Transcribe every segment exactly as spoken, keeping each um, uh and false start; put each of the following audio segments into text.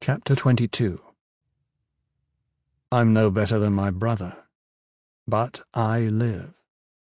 Chapter twenty-two. I'm no better than my brother, but I live.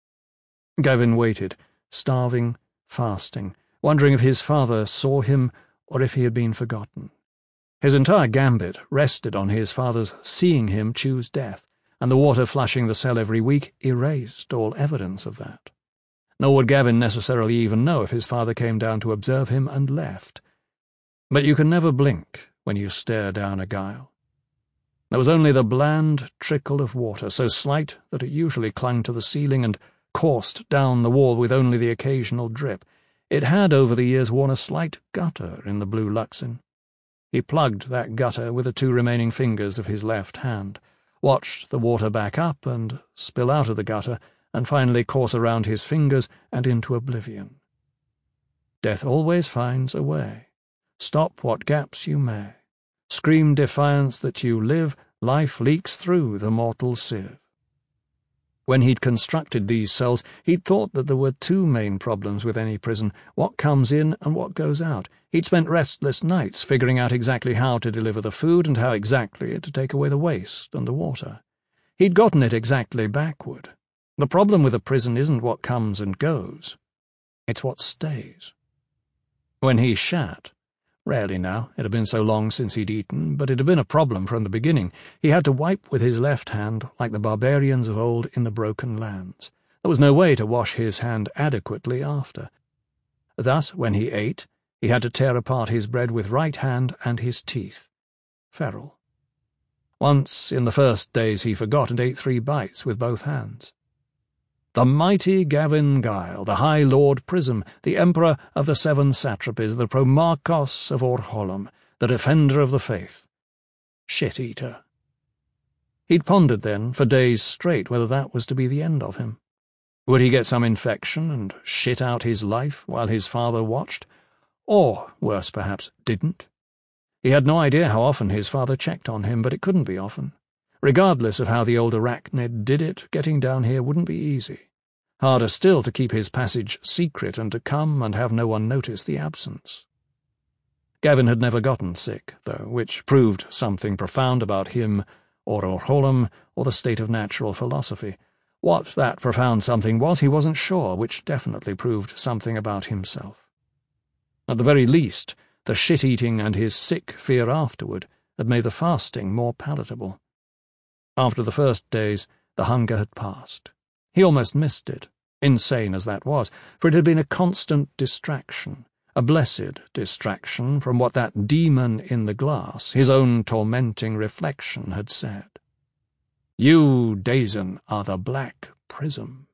Gavin waited, starving, fasting, wondering if his father saw him or if he had been forgotten. His entire gambit rested on his father's seeing him choose death, and the water flushing the cell every week erased all evidence of that. Nor would Gavin necessarily even know if his father came down to observe him and left. But you can never blink when you stare down a guile. There was only the bland trickle of water, so slight that it usually clung to the ceiling and coursed down the wall with only the occasional drip. It had over the years worn a slight gutter in the blue Luxin. He plugged that gutter with the two remaining fingers of his left hand, watched the water back up and spill out of the gutter, and finally course around his fingers and into oblivion. Death always finds a way. Stop what gaps you may. Scream defiance that you live, life leaks through the mortal sieve. When he'd constructed these cells, he'd thought that there were two main problems with any prison, what comes in and what goes out. He'd spent restless nights figuring out exactly how to deliver the food and how exactly to take away the waste and the water. He'd gotten it exactly backward. The problem with a prison isn't what comes and goes. It's what stays. When he shat, rarely now, it had been so long since he'd eaten, but it had been a problem from the beginning. He had to wipe with his left hand like the barbarians of old in the Broken Lands. There was no way to wash his hand adequately after. Thus, when he ate, he had to tear apart his bread with right hand and his teeth. Feral. Once, in the first days, he forgot and ate three bites with both hands. The mighty Gavin Guile, the High Lord Prism, the Emperor of the Seven Satrapies, the Promarchos of Orholum, the Defender of the Faith. Shit-eater. He'd pondered then, for days straight, whether that was to be the end of him. Would he get some infection and shit out his life while his father watched? Or, worse perhaps, didn't? He had no idea how often his father checked on him, but it couldn't be often. Regardless of how the old arachnid did it, getting down here wouldn't be easy. Harder still to keep his passage secret and to come and have no one notice the absence. Gavin had never gotten sick, though, which proved something profound about him, or Orholum, or the state of natural philosophy. What that profound something was he wasn't sure, which definitely proved something about himself. At the very least, the shit-eating and his sick fear afterward had made the fasting more palatable. After the first days, the hunger had passed. He almost missed it, insane as that was, for it had been a constant distraction, a blessed distraction from what that demon in the glass, his own tormenting reflection, had said. You, Dazen, are the Black Prism.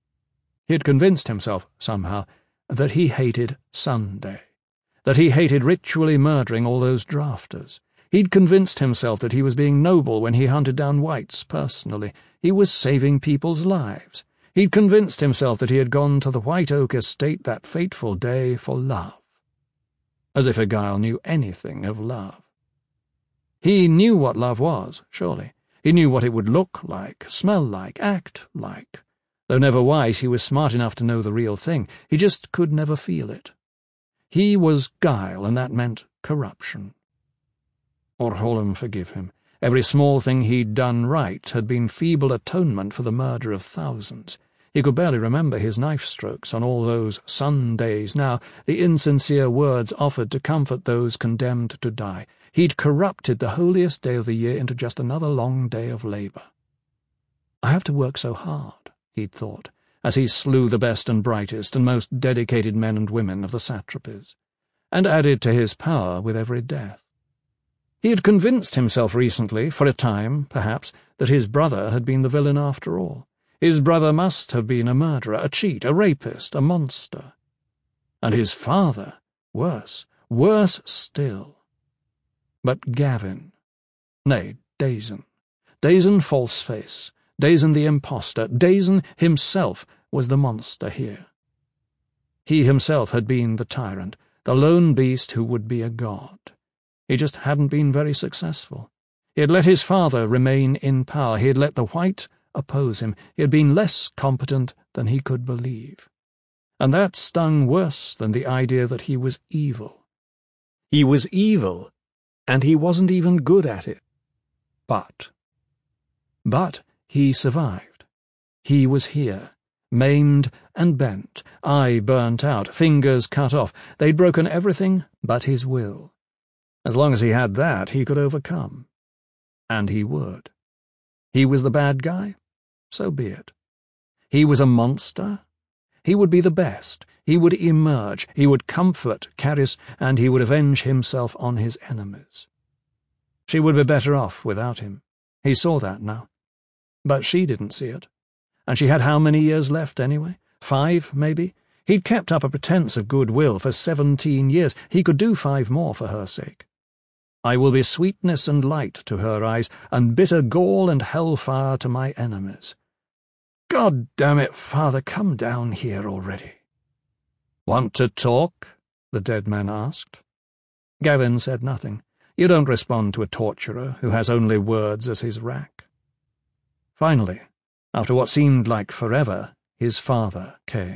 He had convinced himself, somehow, that he hated Sunday, that he hated ritually murdering all those drafters. He'd convinced himself that he was being noble when he hunted down whites personally. He was saving people's lives. He'd convinced himself that he had gone to the White Oak estate that fateful day for love. As if a guile knew anything of love. He knew what love was, surely. He knew what it would look like, smell like, act like. Though never wise, he was smart enough to know the real thing. He just could never feel it. He was guile, and that meant corruption. Orholum forgive him. Every small thing he'd done right had been feeble atonement for the murder of thousands. He could barely remember his knife strokes on all those Sundays now, the insincere words offered to comfort those condemned to die. He'd corrupted the holiest day of the year into just another long day of labour. I have to work so hard, he'd thought, as he slew the best and brightest and most dedicated men and women of the satrapies, and added to his power with every death. He had convinced himself recently, for a time, perhaps, that his brother had been the villain after all. His brother must have been a murderer, a cheat, a rapist, a monster. And his father, worse, worse still. But Gavin, nay, Dazen, Dazen Falseface, Dazen the impostor, Dazen himself was the monster here. He himself had been the tyrant, the lone beast who would be a god. He just hadn't been very successful. He had let his father remain in power. He had let the white oppose him. He had been less competent than he could believe. And that stung worse than the idea that he was evil. He was evil, and he wasn't even good at it. But, but he survived. He was here, maimed and bent, eye burnt out, fingers cut off. They'd broken everything but his will. As long as he had that, he could overcome. And he would. He was the bad guy? So be it. He was a monster? He would be the best. He would emerge. He would comfort Caris, and he would avenge himself on his enemies. She would be better off without him. He saw that now. But she didn't see it. And she had how many years left, anyway? Five, maybe? He'd kept up a pretense of goodwill for seventeen years. He could do five more for her sake. I will be sweetness and light to her eyes, and bitter gall and hellfire to my enemies. God damn it, Father, come down here already. Want to talk? The dead man asked. Gavin said nothing. You don't respond to a torturer who has only words as his rack. Finally, after what seemed like forever, his father came.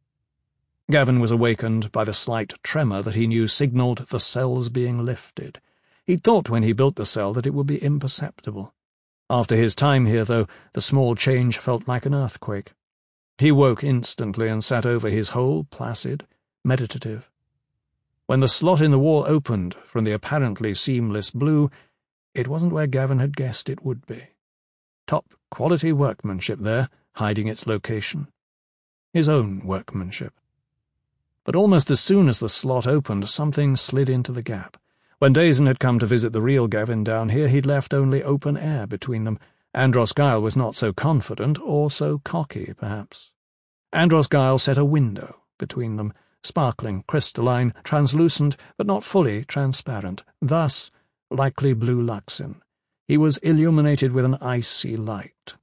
Gavin was awakened by the slight tremor that he knew signalled the cell's being lifted. He'd thought when he built the cell that it would be imperceptible. After his time here, though, the small change felt like an earthquake. He woke instantly and sat over his hole, placid, meditative. When the slot in the wall opened from the apparently seamless blue, it wasn't where Gavin had guessed it would be. Top-quality workmanship there, hiding its location. His own workmanship. But almost as soon as the slot opened, something slid into the gap. When Dazen had come to visit the real Gavin down here, he'd left only open air between them. Andros Guile was not so confident, or so cocky, perhaps. Andros Guile set a window between them, sparkling, crystalline, translucent, but not fully transparent. Thus, likely blue Luxin. He was illuminated with an icy light.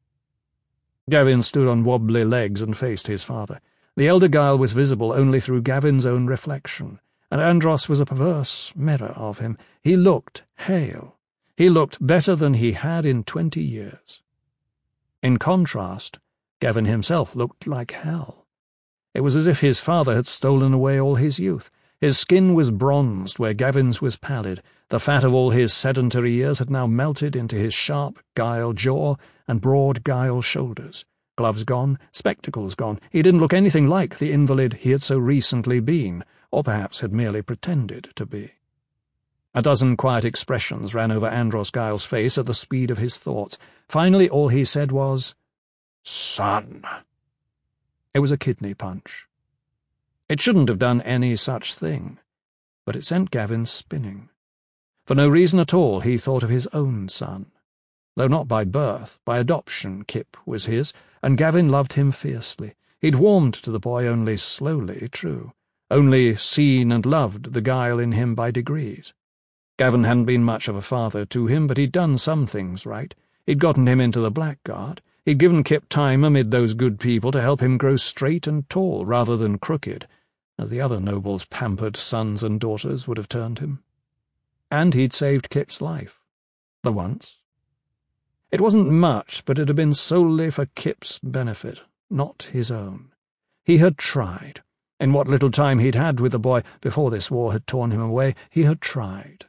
Gavin stood on wobbly legs and faced his father. The elder Guile was visible only through Gavin's own reflection, and Andros was a perverse mirror of him. He looked hale. He looked better than he had in twenty years. In contrast, Gavin himself looked like hell. It was as if his father had stolen away all his youth. His skin was bronzed where Gavin's was pallid. The fat of all his sedentary years had now melted into his sharp Guile jaw and broad Guile shoulders. Gloves gone, spectacles gone. He didn't look anything like the invalid he had so recently been, or perhaps had merely pretended to be. A dozen quiet expressions ran over Andros Guile's face at the speed of his thoughts. Finally, all he said was, "Son." It was a kidney punch. It shouldn't have done any such thing, but it sent Gavin spinning. For no reason at all, he thought of his own son. Though not by birth, by adoption, Kip was his, and Gavin loved him fiercely. He'd warmed to the boy only slowly, true, only seen and loved the Guile in him by degrees. Gavin hadn't been much of a father to him, but he'd done some things right. He'd gotten him into the Blackguard. He'd given Kip time amid those good people to help him grow straight and tall rather than crooked, as the other nobles' pampered sons and daughters would have turned him. And he'd saved Kip's life. The once. It wasn't much, but it had been solely for Kip's benefit, not his own. He had tried. In what little time he'd had with the boy before this war had torn him away, he had tried.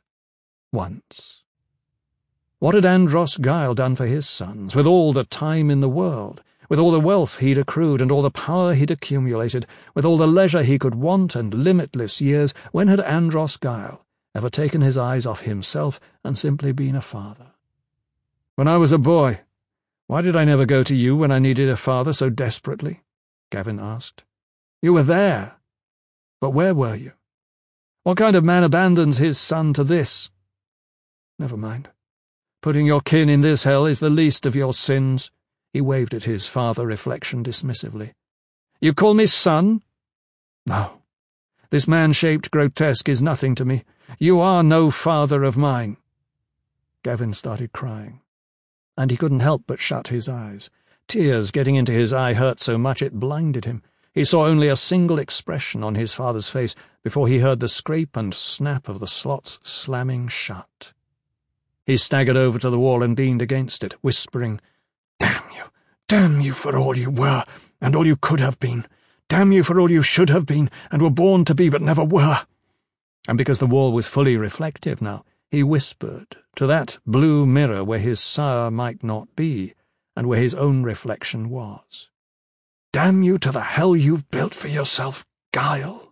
Once. What had Andros Guile done for his sons, with all the time in the world, with all the wealth he'd accrued and all the power he'd accumulated, with all the leisure he could want and limitless years? When had Andros Guile ever taken his eyes off himself and simply been a father? "When I was a boy, why did I never go to you when I needed a father so desperately?" Gavin asked. "You were there. But where were you? What kind of man abandons his son to this? Never mind. Putting your kin in this hell is the least of your sins." He waved at his father-reflection dismissively. "You call me son? No. This man-shaped grotesque is nothing to me. You are no father of mine." Gavin started crying, and he couldn't help but shut his eyes. Tears getting into his eye hurt so much it blinded him. He saw only a single expression on his father's face before he heard the scrape and snap of the slots slamming shut. He staggered over to the wall and leaned against it, whispering, "Damn you! Damn you for all you were, and all you could have been! Damn you for all you should have been, and were born to be but never were!" And because the wall was fully reflective now, he whispered, to that blue mirror where his sire might not be, and where his own reflection was. "Damn you to the hell you've built for yourself, Guile!"